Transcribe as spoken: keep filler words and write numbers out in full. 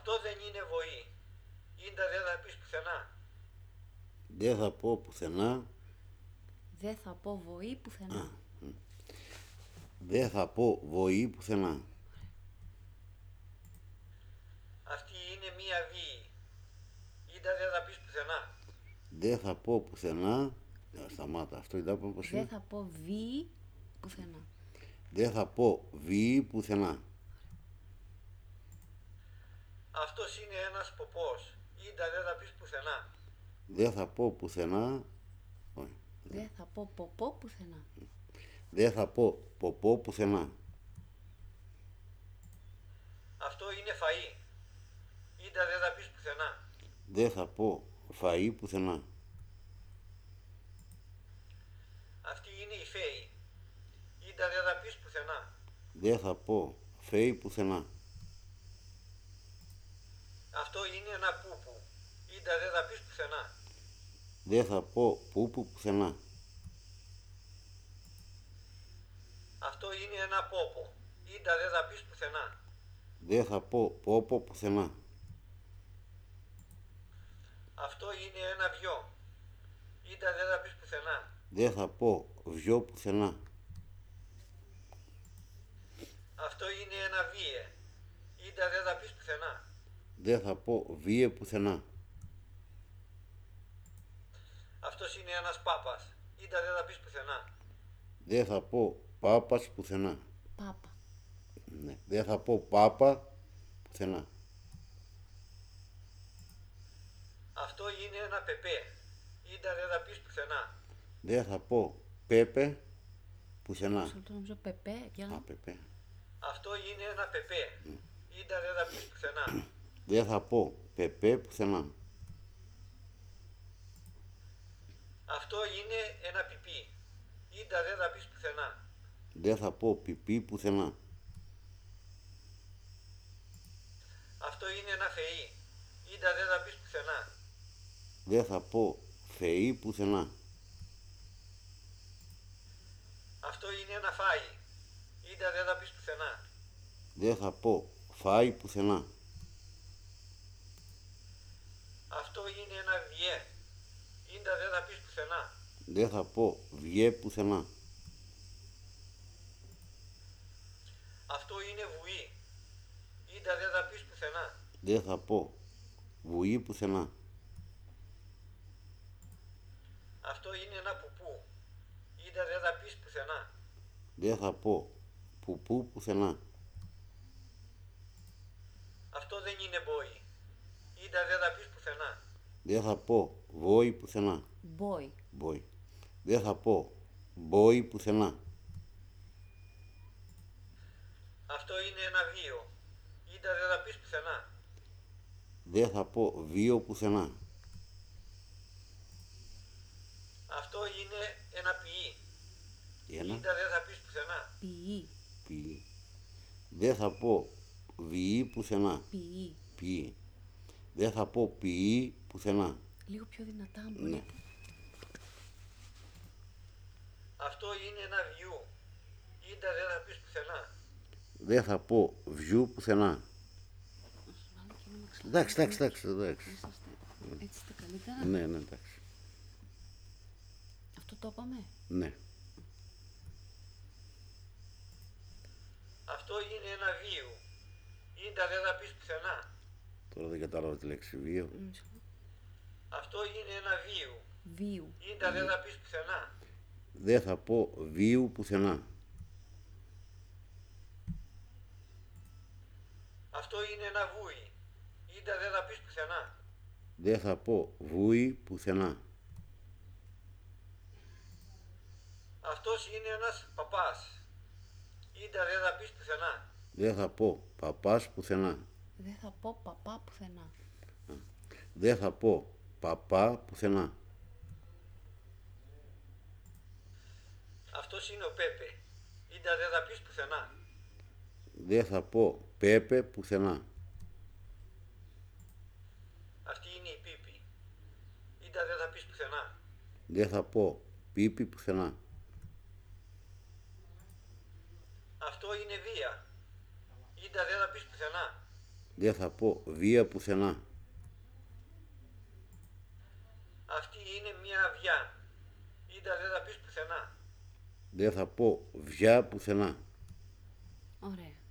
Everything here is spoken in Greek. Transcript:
Αυτό δεν είναι βοή. Ίντα δεν θα πεις πουθενά. Δεν θα πω πουθενά. Δεν θα πω βοή πουθενά. Δεν θα πω βοή πουθενά. Αυτή είναι μία βίη. Ίντα δεν θα πεις πουθενά. Δεν θα πω πουθενά. Ε, Σταμάτα, αυτό ήταν πώς Δεν είναι. θα πω βίη πουθενά. Δεν θα πω βίη πουθενά. Αυτός είναι ένας ποπός. Ίντα δεν θα πεις πουθενά. Δεν θα πω πουθενά. Όχι. Δεν θα πω ποπό πουθενά. Δεν θα πω ποπό πουθενά. Αυτό είναι φαΐ. Ίντα δεν θα πεις πουθενά. Δεν θα πω φαΐ πουθενά. Αυτή είναι η φέη. Ίντα δεν θα πεις πουθενά. Δεν θα πω φέη πουθενά. Αυτό είναι ένα πούπου. Ίντα δεν θα πεις πουθενά. Δεν θα πω πούπου πουθενά. Αυτό είναι ένα πόπο. Ίντα δεν θα πεις πουθενά. Δεν θα πω πόπο πουθενά. Αυτό είναι ένα βιό. Ίντα δεν θα πεις πουθενά. Δεν θα πω βιό πουθενά. Αυτό είναι ένα βίε. Ίντα δεν θα πεις πουθενά. Δεν θα πω βίε πουθενά. Αυτός είναι ένας πάπας. Ίντα δεν θα πεις πουθενά. Δεν θα πω πάπας πουθενά. Πάπα. Ναι. Δεν θα πω πάπα πουθενά. Αυτό είναι ένα πεπέ. Ίντα δεν θα πεις πουθενά. Δεν θα πω πέπε πουθενά. Σε το νομίζω πεπέ. Για Α, να... πεπέ. Αυτό είναι ένα πεπέ. Ίντα δεν θα πεις πουθενά. Δεν θα πω πεπέ πουθενά. Αυτό είναι ένα πιπί. Ίντα δεν θα πεις πουθενά. Δεν θα πω πιπί πουθενά. Αυτό είναι ένα φεΐ. Ίντα δεν θα πεις πουθενά. Δεν θα πω φεΐ πουθενά. Αυτό είναι ένα φάι. Ίντα δεν θα πεις πουθενά. Δεν θα πω φάι πουθενά. Αυτό είναι ένα βιέ. Ίντα δεν θα πεις πουθενά. Δεν θα πω βιέ πουθενά. Αυτό είναι βουή. Ίντα δεν θα πεις πουθενά. Δεν θα πω βουή πουθενά. Αυτό είναι ένα πουπού. Ίντα δεν θα πεις πουθενά. Δεν θα πω πουπού πουθενά. Αυτό δεν είναι μπόι. Ίντα δεν θα πεις πουθενά. Δεν θα πω βόη πουθενά. Μπόι. Μπόη. Δεν θα πω μπόη πουθενά. Αυτό είναι ένα βίο. Ίντα δεν θα πεις πουθενά. Δεν θα πω βίο πουθενά. Αυτό είναι ένα ποιή. Ένα Ίντα δεν θα πεις πουθενά. Ποιή. ποιή. Δεν θα πω βιή πουθενά. Ποιή. Ποιή. Δεν θα πω ποιή πουθενά. Λίγο πιο δυνατά αν Ναι. μπορείτε. Αυτό είναι ένα βιού. Ίντα δεν θα πεις πουθενά. Δεν θα πω βιού πουθενά. Μάλλον και να με ξαφνικά. Εντάξει, εντάξει, εντάξει, εντάξει. Είσαστε- Έτσι είστε καλύτερα. Ναι, ναι, εντάξει. Αυτό το είπαμε. Ναι. Αυτό είναι ένα βίου. Ίντα δεν θα πεις πουθενά. Τώρα δεν κατάλαβα τη λέξη βίο. Μισό. Αυτό είναι ένα βίου. Βίου. Ίντα δεν θα πεις πουθενά. Δεν θα πω βίου πουθενά. Αυτό είναι ένα βούι. Ίντα δεν θα πεις πουθενά. Δεν θα πω βούι πουθενά. Αυτός είναι ένας παπάς. Ίντα δεν θα πεις πουθενά. Δεν θα πω παπάς πουθενά. Δεν θα πω παπά πουθενά. Δεν θα πω παπά πουθενά. Αυτός είναι ο Πέπε. Ίντα δεν θα πεις πουθενά. Δεν θα πω πέπε πουθενά. Αυτή είναι η Πίπη. Ίντα δεν θα πεις πουθενά. Δεν θα πω πίπη πουθενά. Αυτό είναι βία. Ίντα δεν θα πεις πουθενά. Δεν θα πω βία πουθενά. Αυτή είναι μια αυγιά. Ίντα δεν θα πεις πουθενά. Δεν θα πω βιά πουθενά. Ωραία.